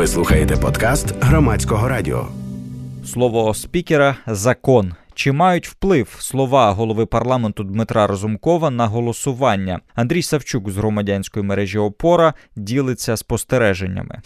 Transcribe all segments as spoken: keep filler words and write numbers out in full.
Ви слухаєте подкаст Громадського радіо. Слово спікера – закон. Чи мають вплив слова голови парламенту Дмитра Разумкова на голосування? Андрій Савчук з громадянської мережі «Опора» ділиться спостереженнями.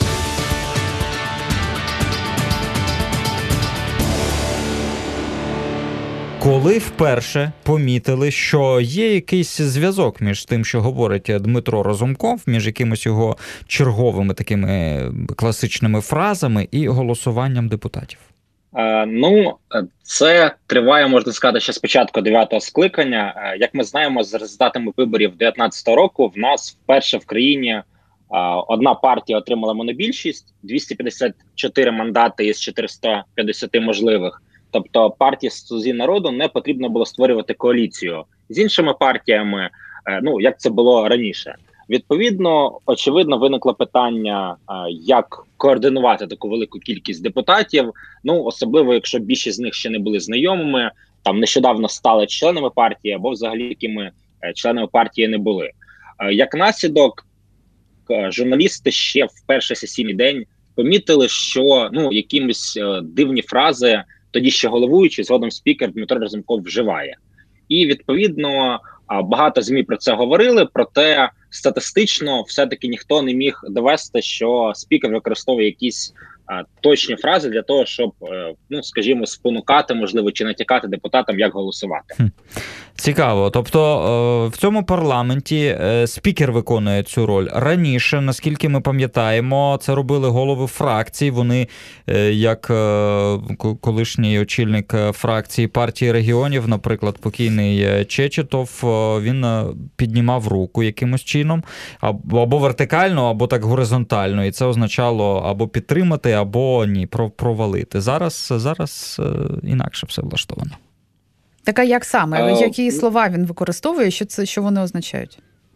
Коли вперше помітили, що є якийсь зв'язок між тим, що говорить Дмитро Разумков, між якимись його черговими такими класичними фразами і голосуванням депутатів? Е, ну, це триває, можна сказати, ще з початку дев'ятого скликання. Е, як ми знаємо, з результатами виборів дев'ятнадцятого року в нас вперше в країні е, одна партія отримала монобільшість, двісті п'ятдесят чотири мандати із чотириста п'ятдесят можливих. Тобто партії «Слузі народу» не потрібно було створювати коаліцію з іншими партіями, ну, як це було раніше. Відповідно, очевидно, виникло питання, як координувати таку велику кількість депутатів, ну, особливо, якщо більшість з них ще не були знайомими, там нещодавно стали членами партії або взагалі якими членами партії не були. Як наслідок, журналісти ще в перший сесійний день помітили, що, ну, якимось дивні фрази тоді ще головуючий, згодом спікер Дмитро Разумков вживає. І, відповідно, багато ЗМІ про це говорили, проте статистично все-таки ніхто не міг довести, що спікер використовує якісь а, точні фрази для того, щоб, е, ну, скажімо, спонукати, можливо, чи натякати депутатам, як голосувати. Хм. Цікаво. Тобто в цьому парламенті спікер виконує цю роль. Раніше, наскільки ми пам'ятаємо, це робили голови фракцій. Вони, як колишній очільник фракції партії регіонів, наприклад, покійний Чечетов, він піднімав руку якимось чином, або вертикально, або так горизонтально. І це означало або підтримати, або ні, провалити. Зараз, зараз інакше все влаштовано. Так, а як саме? Uh, Які слова він використовує? Що це, що вони означають?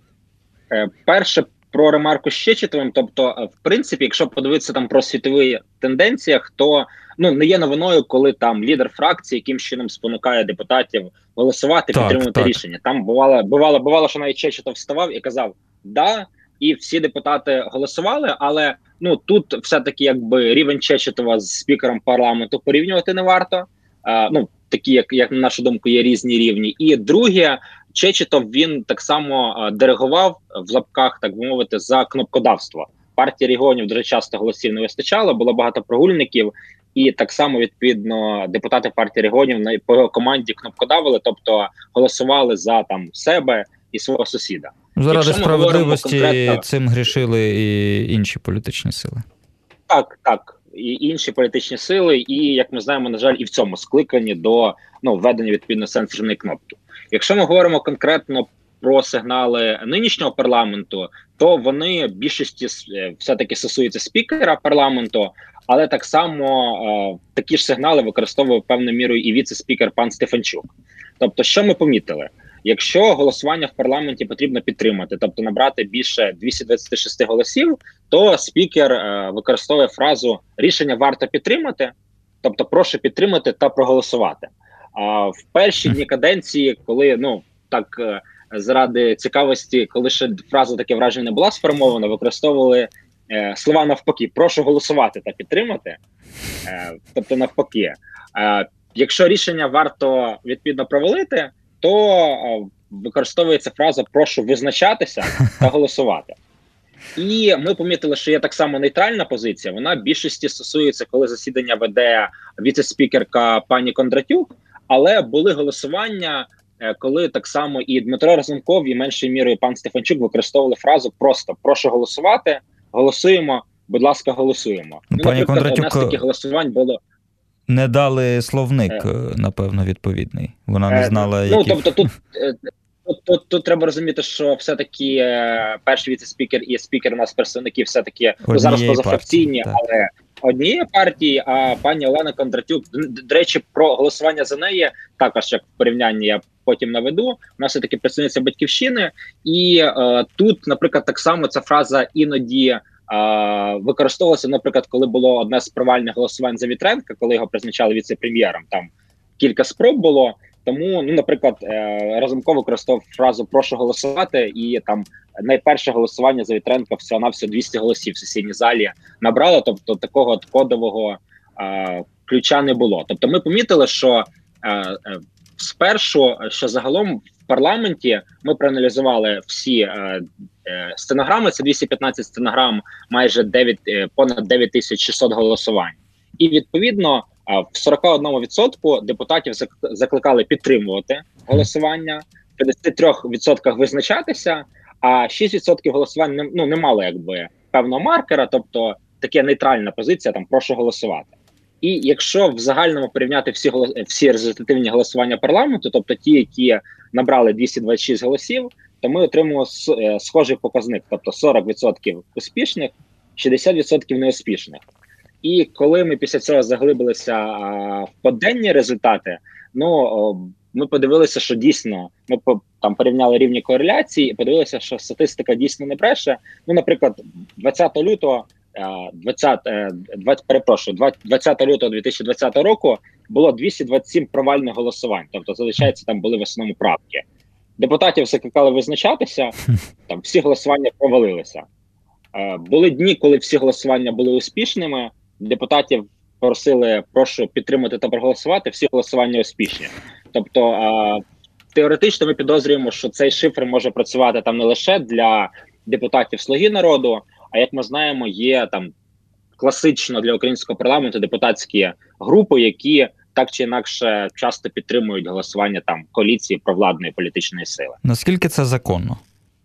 Перше, про ремарку з Чечетовим. Тобто, в принципі, якщо подивитися там про світові тенденціях, то, ну, не є новиною, коли там лідер фракції яким чином спонукає депутатів голосувати, так, підтримувати так. рішення. Там бувало, бувало, бувало, що навіть Чечетов вставав і казав «да», і всі депутати голосували, але, ну, тут все-таки якби рівень Чечетова з спікером парламенту порівнювати не варто. А, ну, такі, як, як на нашу думку, є різні рівні. І друге, Чечетов, він так само а, диригував, в лапках, так би мовити, за кнопкодавство. Партії регіонів дуже часто голосів не вистачало, було багато прогульників, і так само, відповідно, депутати партії регіонів на, по його команді кнопкодавили, тобто голосували за там себе і свого сусіда. Заради справедливості конкретно... цим грішили і інші політичні сили. Так, так. І інші політичні сили, і, як ми знаємо, на жаль, і в цьому скликанні до, ну, введення, відповідно, сенсорної кнопки. Якщо ми говоримо конкретно про сигнали нинішнього парламенту, то вони більшості все-таки стосуються спікера парламенту, але так само е, такі ж сигнали використовує певною мірою і віце-спікер пан Стефанчук. Тобто, що ми помітили? Якщо голосування в парламенті потрібно підтримати, тобто набрати більше двісті двадцять шість голосів, то спікер е, використовує фразу «рішення варто підтримати», тобто «прошу підтримати та проголосувати». А в перші дні каденції, коли, ну, так, е, заради цікавості, коли ще фраза «таке враження» не була сформована, використовували е, слова навпаки «прошу голосувати та підтримати», е, тобто навпаки. Е, якщо рішення варто, відповідно, провалити, то використовується фраза «прошу визначатися та голосувати». І ми помітили, що є так само нейтральна позиція, вона в більшості стосується, коли засідання веде віце-спікерка пані Кондратюк, але були голосування, коли так само і Дмитро Разумков, і меншою мірою пан Стефанчук використовували фразу просто «прошу голосувати, голосуємо, будь ласка, голосуємо». Ну, пані наприклад, Кондратюк... одне з таких голосувань було... Не дали словник, е, напевно, відповідний. Вона не знала, е, які... Ну, тобто тут, тут, тут, тут треба розуміти, що все-таки е, перший віце-спікер і спікер у нас представники все-таки ну, зараз позафракційні, але однієї партії, а пані Олена Кондратюк, до речі, про голосування за неї, також як в порівнянні я потім наведу, у нас все-таки представниця Батьківщини, і е, тут, наприклад, так само ця фраза іноді Uh, використовувалося, наприклад, коли було одне з провальних голосувань за Вітренка, коли його призначали віце-прем'єром, там кілька спроб було, Тому, ну, наприклад, Разумков використовував фразу «прошу голосувати», і там найперше голосування за Вітренка всього-навсього двісті голосів в сесійній залі набрало, тобто такого кодового е, ключа не було. Тобто ми помітили, що е, е, спершу, що загалом в парламенті ми проаналізували всі е, е, стенограми, це двісті п'ятнадцять стенограм, майже дев'ять, е, понад дев'ять тисяч шістсот голосувань. І відповідно в сорок один відсоток депутатів закликали підтримувати голосування, в п'ятдесят три відсотках визначатися, а шість відсотків голосувань не, ну, не мало якби певного маркера, тобто таке нейтральна позиція, там прошу голосувати. І якщо в загальному порівняти всі всі результативні голосування парламенту, тобто ті, які набрали двісті двадцять шість голосів, то ми отримуємо схожий показник, тобто сорок відсотків успішних, шістдесят відсотків неуспішних. І коли ми після цього заглибилися а, в поденні результати, ну о, ми подивилися, що дійсно ми по, там порівняли рівні кореляції і подивилися, що статистика дійсно не бреше. Ну, наприклад, двадцятого лютого, двадцятого, двадцятого, перепрошую, двадцятого лютого дві тисячі двадцятого року було двісті двадцять сім провальних голосувань. Тобто, залишається, там були в основному правки. Депутатів закликали визначатися, там всі голосування провалилися. Були дні, коли всі голосування були успішними. Депутатів просили, прошу підтримати та проголосувати, всі голосування успішні. Тобто а, теоретично ми підозрюємо, що цей шифр може працювати там не лише для депутатів «Слуги народу», а як ми знаємо, є там класично для українського парламенту депутатські групи, які так чи інакше часто підтримують голосування там коаліції провладної політичної сили. Наскільки це законно?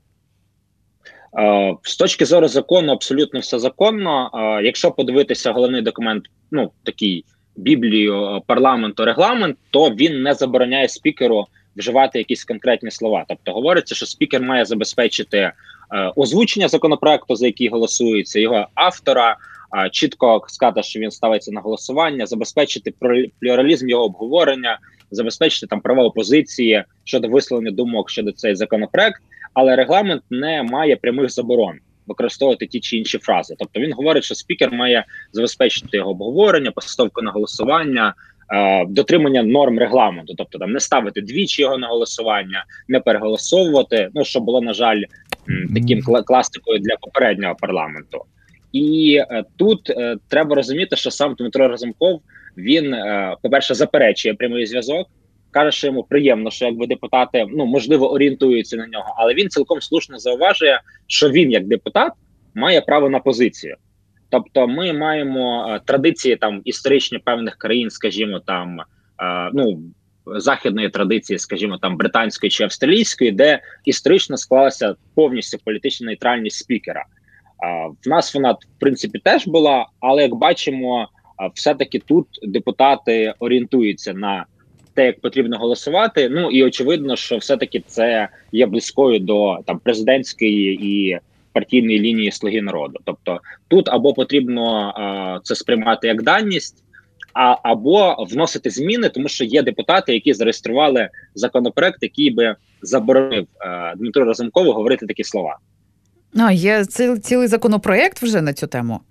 З точки зору закону, абсолютно все законно. Якщо подивитися головний документ, ну, такий Біблію парламенту, регламент, то він не забороняє спікеру вживати якісь конкретні слова. Тобто говориться, що спікер має забезпечити озвучення законопроекту, за який голосується, його автора, чітко сказати, що він ставиться на голосування, забезпечити плюралізм його обговорення, забезпечити там права опозиції щодо висловлення думок щодо цей законопроект. Але регламент не має прямих заборон використовувати ті чи інші фрази. Тобто він говорить, що спікер має забезпечити його обговорення, постановку на голосування, е, дотримання норм регламенту. Тобто там не ставити двічі його на голосування, не переголосовувати, ну, що було, на жаль, м, таким кла- класикою для попереднього парламенту. І е, тут е, треба розуміти, що сам Дмитро Разумков, він, е, по-перше, заперечує прямий зв'язок, каже, що йому приємно, що якби депутати, ну, можливо, орієнтуються на нього, але він цілком слушно зауважує, що він, як депутат, має право на позицію. Тобто ми маємо а, традиції там історичні певних країн, скажімо, там, а, ну, західної традиції, скажімо, там, британської чи австралійської, де історично склалася повністю політична нейтральність спікера. А, в нас вона, в принципі, теж була, але, як бачимо, а, все-таки тут депутати орієнтуються на те, як потрібно голосувати. Ну і очевидно, що все-таки це є близькою до там президентської і партійної лінії «Слуги народу». Тобто тут або потрібно а, це сприймати як даність, а або вносити зміни, тому що є депутати, які зареєстрували законопроект, який би заборонив а, Дмитру Разумкову говорити такі слова. А, є ціл, цілий законопроект вже на цю тему?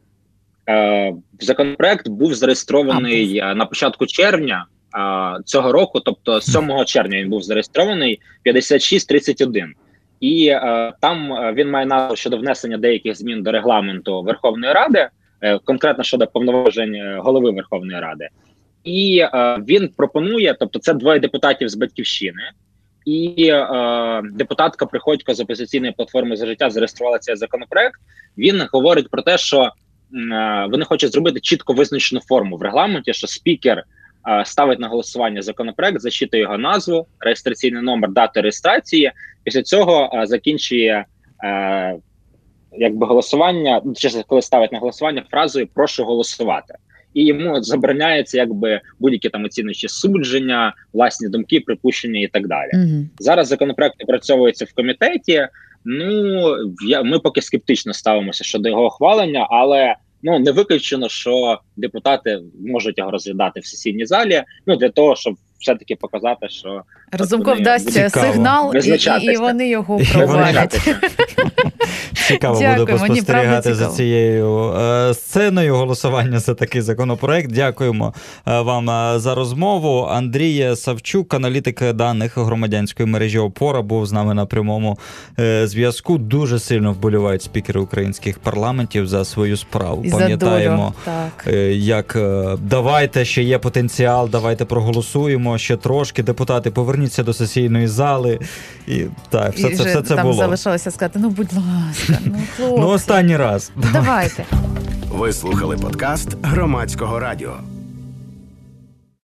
Е, законопроект був зареєстрований а, на початку червня цього року, тобто сьомого червня він був зареєстрований, п'ятдесят шість тридцять один. І е, там він має назву щодо внесення деяких змін до регламенту Верховної Ради, е, конкретно щодо повноважень голови Верховної Ради. І е, він пропонує, тобто це двоє депутатів з «Батьківщини», і е, депутатка Приходько з «Опозиційної платформи За життя» зареєструвала цей законопроект. Він говорить про те, що е, вони хочуть зробити чітко визначену форму в регламенті, що спікер ставить на голосування законопроект, зачитує його назву, реєстраційний номер, дату реєстрації. Після цього а, закінчує а, якби голосування, ну, чесно, коли ставить на голосування фразою «прошу голосувати». І йому забороняється якби будь-які там оціночі судження, власні думки, припущення і так далі. Mm-hmm. Зараз законопроект опрацьовується в комітеті. Ну, я, ми поки скептично ставимося щодо його ухвалення, але ну, не виключено, що депутати можуть його розглядати в сесійній залі, ну, для того, щоб все-таки показати, що Разумков дасть сигнал, і, і вони його провалять. Цікаво буде поспостерігати за цією сценою голосування за такий законопроект. Дякуємо вам за розмову. Андрій Савчук, аналітик даних громадянської мережі «Опора», був з нами на прямому зв'язку. Дуже сильно вболівають спікери українських парламентів за свою справу. І пам'ятаємо, як давайте, ще є потенціал, давайте проголосуємо ще трошки, депутати, поверніться до сесійної зали. І так, все, і це, все це там було. Там залишалося сказати, ну, будь ласка, ну, хлопці. Ну, останній раз. Давайте. Ви слухали подкаст Громадського радіо.